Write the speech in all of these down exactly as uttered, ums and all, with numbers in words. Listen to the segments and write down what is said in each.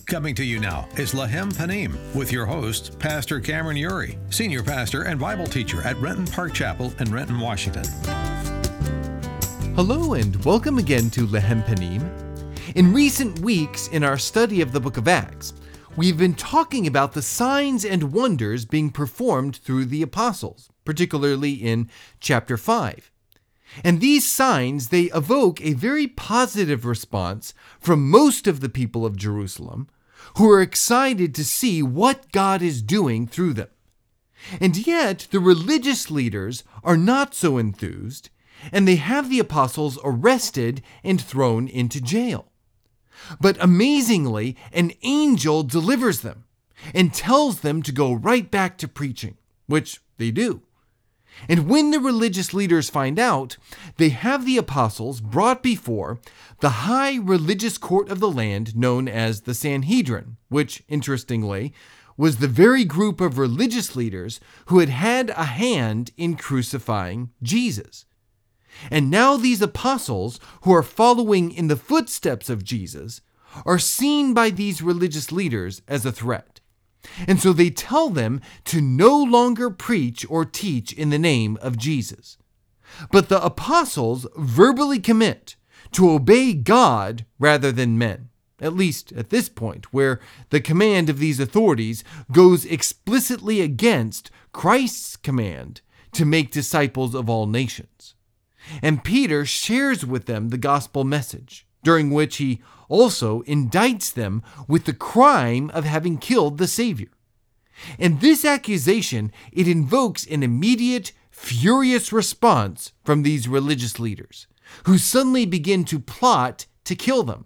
Coming to you now is Lahem Panim with your host, Pastor Cameron Uri, Senior Pastor and Bible Teacher at Renton Park Chapel in Renton, Washington. Hello and welcome again to Lahem Panim. In recent weeks in our study of the book of Acts, we've been talking about the signs and wonders being performed through the apostles, particularly in chapter five. And these signs, they evoke a very positive response from most of the people of Jerusalem, who are excited to see what God is doing through them. And yet, the religious leaders are not so enthused, and they have the apostles arrested and thrown into jail. But amazingly, an angel delivers them and tells them to go right back to preaching, which they do. And when the religious leaders find out, they have the apostles brought before the high religious court of the land known as the Sanhedrin, which, interestingly, was the very group of religious leaders who had had a hand in crucifying Jesus. And now these apostles, who are following in the footsteps of Jesus, are seen by these religious leaders as a threat. And so they tell them to no longer preach or teach in the name of Jesus. But the apostles verbally commit to obey God rather than men, at least at this point, where the command of these authorities goes explicitly against Christ's command to make disciples of all nations. And Peter shares with them the gospel message, during which he also indicts them with the crime of having killed the Savior. And this accusation, it invokes an immediate, furious response from these religious leaders, who suddenly begin to plot to kill them.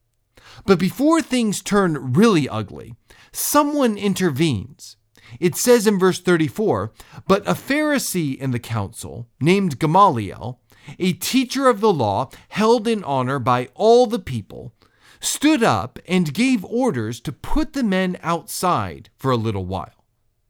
But before things turn really ugly, someone intervenes. It says in verse thirty-four, "But a Pharisee in the council, named Gamaliel, a teacher of the law held in honor by all the people, stood up and gave orders to put the men outside for a little while."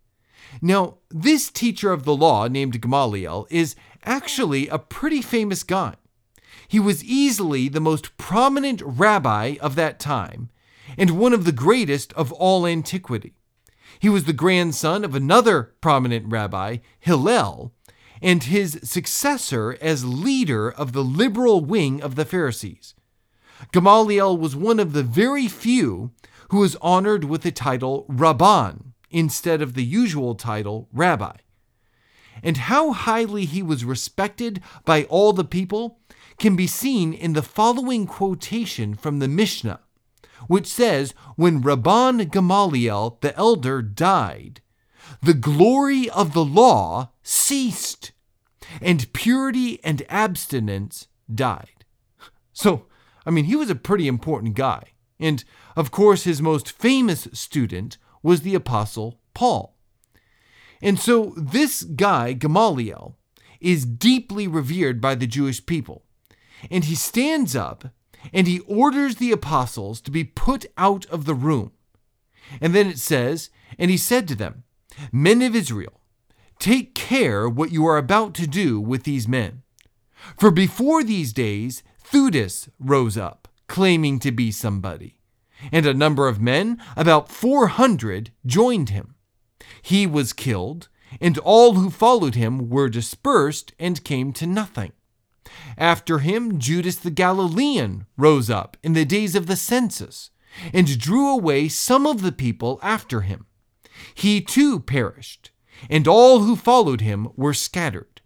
Now, this teacher of the law named Gamaliel is actually a pretty famous guy. He was easily the most prominent rabbi of that time and one of the greatest of all antiquity. He was the grandson of another prominent rabbi, Hillel, and his successor as leader of the liberal wing of the Pharisees. Gamaliel was one of the very few who was honored with the title Rabban instead of the usual title Rabbi. And how highly he was respected by all the people can be seen in the following quotation from the Mishnah, which says, "When Rabban Gamaliel the elder died, the glory of the law ceased, and purity and abstinence died." So, I mean, he was a pretty important guy. And, of course, his most famous student was the Apostle Paul. And so this guy, Gamaliel, is deeply revered by the Jewish people. And he stands up and he orders the apostles to be put out of the room. And then it says, "And he said to them, 'Men of Israel, take care what you are about to do with these men. For before these days, Theudas rose up, claiming to be somebody, and a number of men, about four hundred, joined him. He was killed, and all who followed him were dispersed and came to nothing. After him, Judas the Galilean rose up in the days of the census, and drew away some of the people after him. He too perished, and all who followed him were scattered.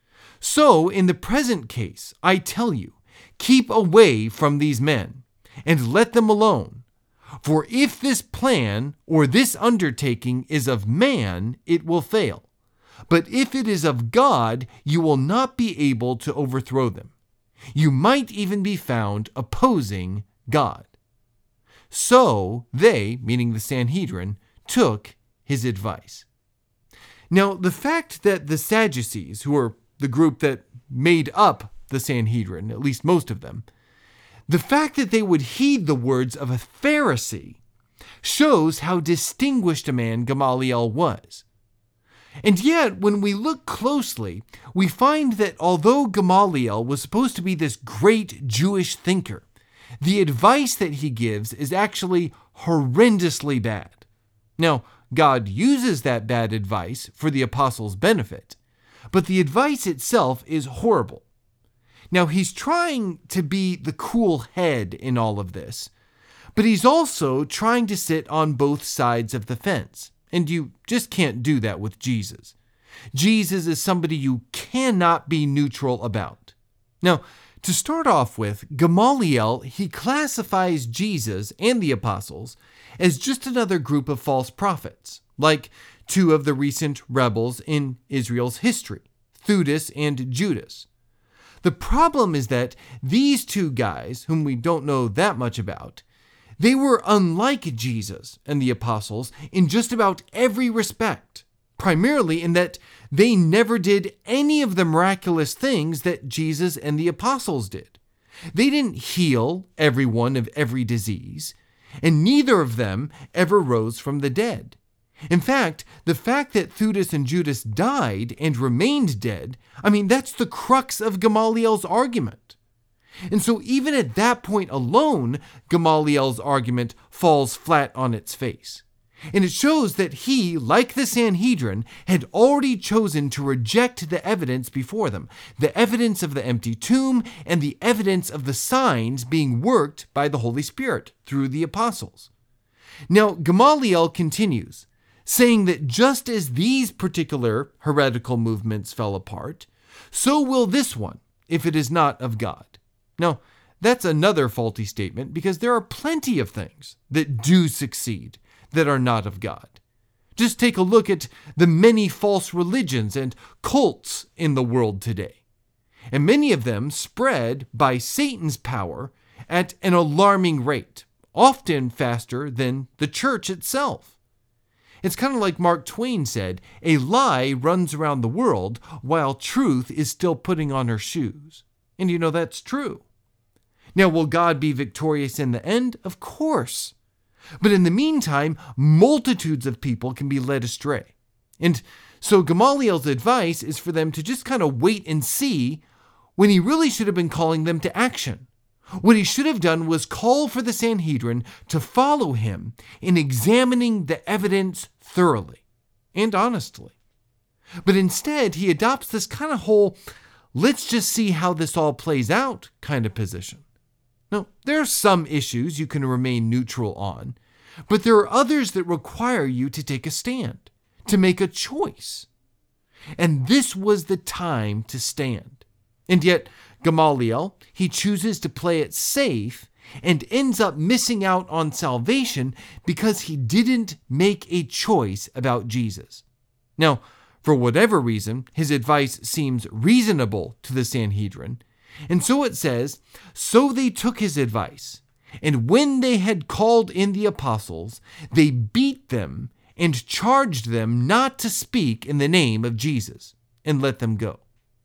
So, in the present case, I tell you, keep away from these men, and let them alone. For if this plan or this undertaking is of man, it will fail. But if it is of God, you will not be able to overthrow them. You might even be found opposing God." So they, meaning the Sanhedrin, took his advice. Now, the fact that the Sadducees, who are the group that made up the Sanhedrin, at least most of them, the fact that they would heed the words of a Pharisee shows how distinguished a man Gamaliel was. And yet, when we look closely, we find that although Gamaliel was supposed to be this great Jewish thinker, the advice that he gives is actually horrendously bad. Now, God uses that bad advice for the apostles' benefit, but the advice itself is horrible. Now, he's trying to be the cool head in all of this, but he's also trying to sit on both sides of the fence, and you just can't do that with Jesus. Jesus is somebody you cannot be neutral about. Now, to start off with, Gamaliel, he classifies Jesus and the apostles as just another group of false prophets, like two of the recent rebels in Israel's history, Theudas and Judas. The problem is that these two guys, whom we don't know that much about, they were unlike Jesus and the apostles in just about every respect, primarily in that they never did any of the miraculous things that Jesus and the apostles did. They didn't heal everyone of every disease, and neither of them ever rose from the dead. In fact, the fact that Theudas and Judas died and remained dead, I mean, that's the crux of Gamaliel's argument. And so even at that point alone, Gamaliel's argument falls flat on its face. And it shows that he, like the Sanhedrin, had already chosen to reject the evidence before them, the evidence of the empty tomb and the evidence of the signs being worked by the Holy Spirit through the apostles. Now, Gamaliel continues, saying that just as these particular heretical movements fell apart, so will this one, if it is not of God. Now, that's another faulty statement because there are plenty of things that do succeed that are not of God. Just take a look at the many false religions and cults in the world today. And many of them spread by Satan's power at an alarming rate, often faster than the church itself. It's kind of like Mark Twain said, a lie runs around the world while truth is still putting on her shoes. And you know that's true. Now, will God be victorious in the end? Of course. But in the meantime, multitudes of people can be led astray. And so Gamaliel's advice is for them to just kind of wait and see, when he really should have been calling them to action. What he should have done was call for the Sanhedrin to follow him in examining the evidence thoroughly and honestly. But instead, he adopts this kind of whole, let's just see how this all plays out kind of position. Now, there are some issues you can remain neutral on, but there are others that require you to take a stand, to make a choice. And this was the time to stand. And yet, Gamaliel, he chooses to play it safe and ends up missing out on salvation because he didn't make a choice about Jesus. Now, for whatever reason, his advice seems reasonable to the Sanhedrin, and so it says, so they took his advice, and when they had called in the apostles, they beat them and charged them not to speak in the name of Jesus, and let them go.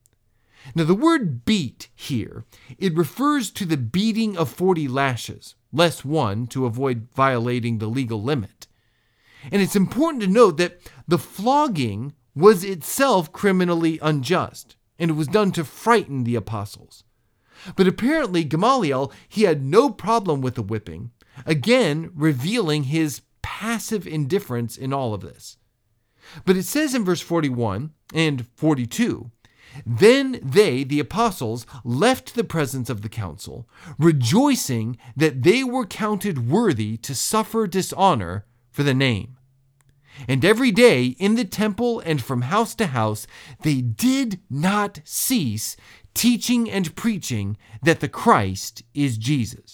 Now the word beat here, it refers to the beating of forty lashes, less one to avoid violating the legal limit. And it's important to note that the flogging was itself criminally unjust, and it was done to frighten the apostles. But apparently Gamaliel, he had no problem with the whipping, again revealing his passive indifference in all of this. But it says in verse forty-one and forty-two, then they, the apostles, left the presence of the council, rejoicing that they were counted worthy to suffer dishonor for the name. And every day in the temple and from house to house, they did not cease teaching and preaching that the Christ is Jesus.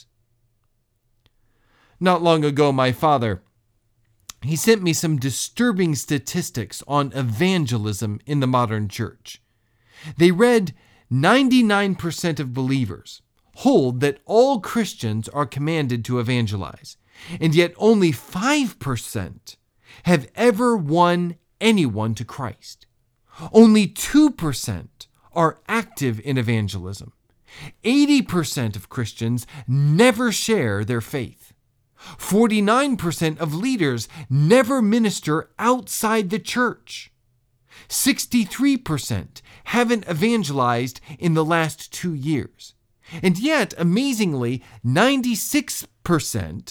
Not long ago, my father, he sent me some disturbing statistics on evangelism in the modern church. They read ninety-nine percent of believers hold that all Christians are commanded to evangelize, and yet only five percent have ever won anyone to Christ. Only two percent are active in evangelism. eighty percent of Christians never share their faith. forty-nine percent of leaders never minister outside the church. sixty-three percent haven't evangelized in the last two years. And yet, amazingly, ninety-six percent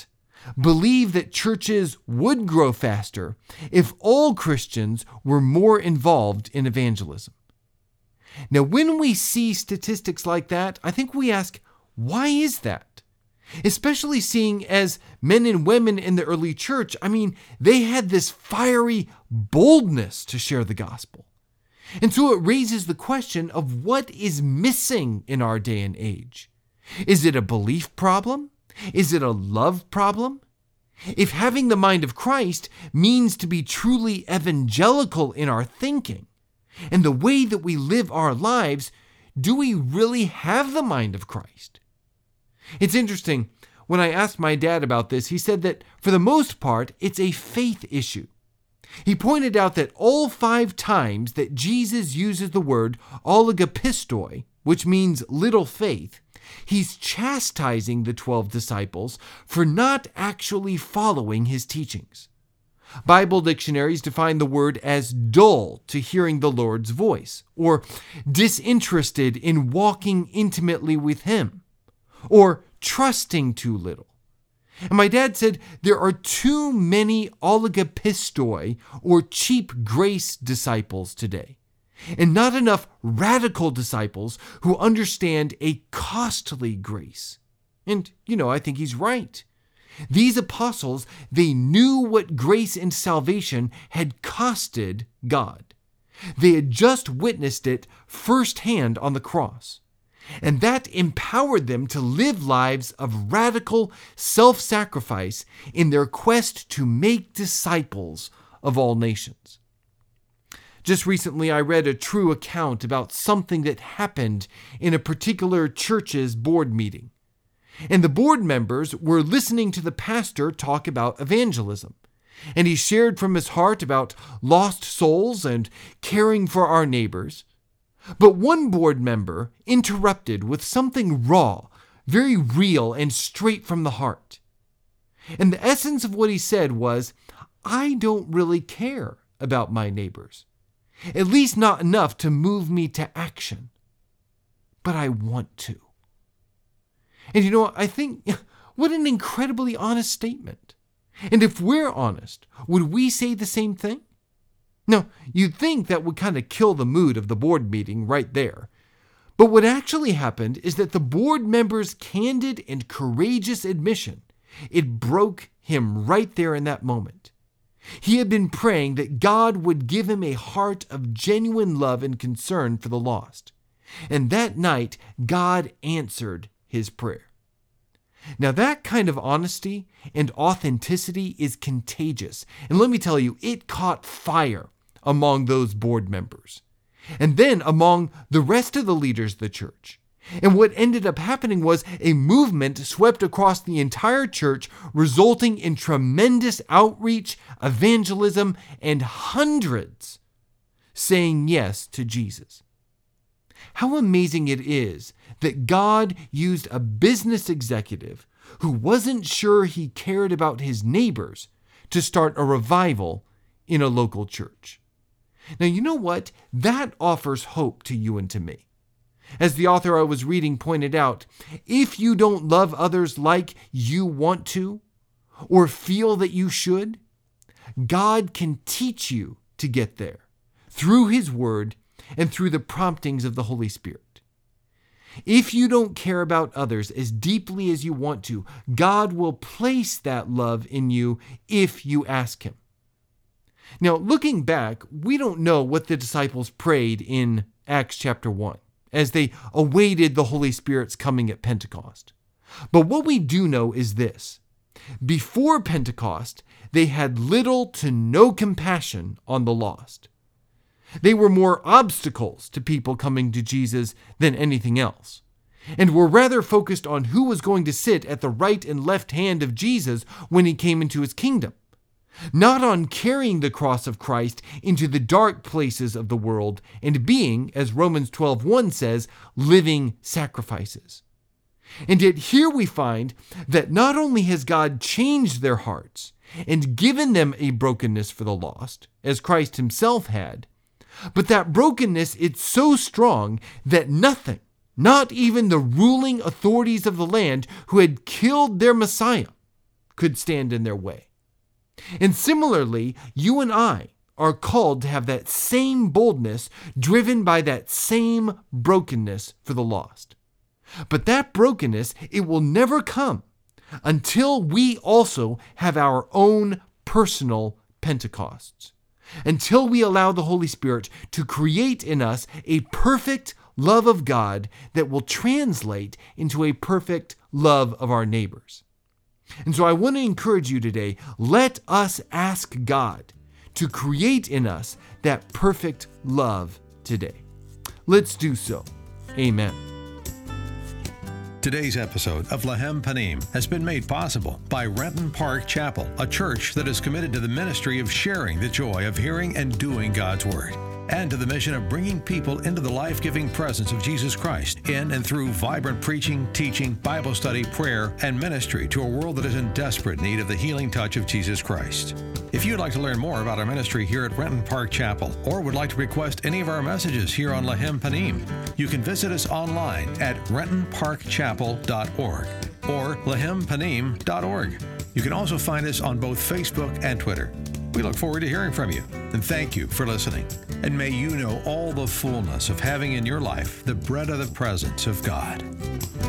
believe that churches would grow faster if all Christians were more involved in evangelism. Now, when we see statistics like that, I think we ask, why is that? Especially seeing as men and women in the early church, I mean, they had this fiery boldness to share the gospel. And so it raises the question of what is missing in our day and age. Is it a belief problem? Is it a love problem? If having the mind of Christ means to be truly evangelical in our thinking and the way that we live our lives, do we really have the mind of Christ? It's interesting, when I asked my dad about this, he said that for the most part, it's a faith issue. He pointed out that all five times that Jesus uses the word oligopistoi, which means little faith, he's chastising the twelve disciples for not actually following his teachings. Bible dictionaries define the word as dull to hearing the Lord's voice, or disinterested in walking intimately with him, or trusting too little. And my dad said there are too many oligopistoi, or cheap grace disciples today, and not enough radical disciples who understand a costly grace. And, you know, I think he's right. These apostles, they knew what grace and salvation had costed God. They had just witnessed it firsthand on the cross. And that empowered them to live lives of radical self-sacrifice in their quest to make disciples of all nations. Just recently, I read a true account about something that happened in a particular church's board meeting. And the board members were listening to the pastor talk about evangelism. And he shared from his heart about lost souls and caring for our neighbors. But one board member interrupted with something raw, very real, and straight from the heart. And the essence of what he said was, I don't really care about my neighbors, at least not enough to move me to action. But I want to. And you know what, I think, what an incredibly honest statement. And if we're honest, would we say the same thing? Now, you'd think that would kind of kill the mood of the board meeting right there. But what actually happened is that the board member's candid and courageous admission, it broke him right there in that moment. He had been praying that God would give him a heart of genuine love and concern for the lost. And that night, God answered his prayer. Now, that kind of honesty and authenticity is contagious. And let me tell you, it caught fire among those board members, and then among the rest of the leaders of the church. And what ended up happening was a movement swept across the entire church, resulting in tremendous outreach, evangelism, and hundreds saying yes to Jesus. How amazing it is that God used a business executive who wasn't sure he cared about his neighbors to start a revival in a local church. Now, you know what? That offers hope to you and to me. As the author I was reading pointed out, if you don't love others like you want to, or feel that you should, God can teach you to get there through His Word and through the promptings of the Holy Spirit. If you don't care about others as deeply as you want to, God will place that love in you if you ask Him. Now, looking back, we don't know what the disciples prayed in Acts chapter one as they awaited the Holy Spirit's coming at Pentecost. But what we do know is this. Before Pentecost, they had little to no compassion on the lost. They were more obstacles to people coming to Jesus than anything else, and were rather focused on who was going to sit at the right and left hand of Jesus when He came into His kingdom, not on carrying the cross of Christ into the dark places of the world and being, as Romans twelve one says, living sacrifices. And yet here we find that not only has God changed their hearts and given them a brokenness for the lost, as Christ Himself had, but that brokenness is so strong that nothing, not even the ruling authorities of the land who had killed their Messiah, could stand in their way. And similarly, you and I are called to have that same boldness driven by that same brokenness for the lost. But that brokenness, it will never come until we also have our own personal Pentecosts. Until we allow the Holy Spirit to create in us a perfect love of God that will translate into a perfect love of our neighbors. And so I want to encourage you today, let us ask God to create in us that perfect love today. Let's do so. Amen. Today's episode of Lahem Panim has been made possible by Renton Park Chapel, a church that is committed to the ministry of sharing the joy of hearing and doing God's Word, and to the mission of bringing people into the life-giving presence of Jesus Christ in and through vibrant preaching, teaching, Bible study, prayer, and ministry to a world that is in desperate need of the healing touch of Jesus Christ. If you'd like to learn more about our ministry here at Renton Park Chapel, or would like to request any of our messages here on Lahem Panim, you can visit us online at renton park chapel dot org or lahem panim dot org. You can also find us on both Facebook and Twitter. We look forward to hearing from you, and thank you for listening. And may you know all the fullness of having in your life the bread of the presence of God.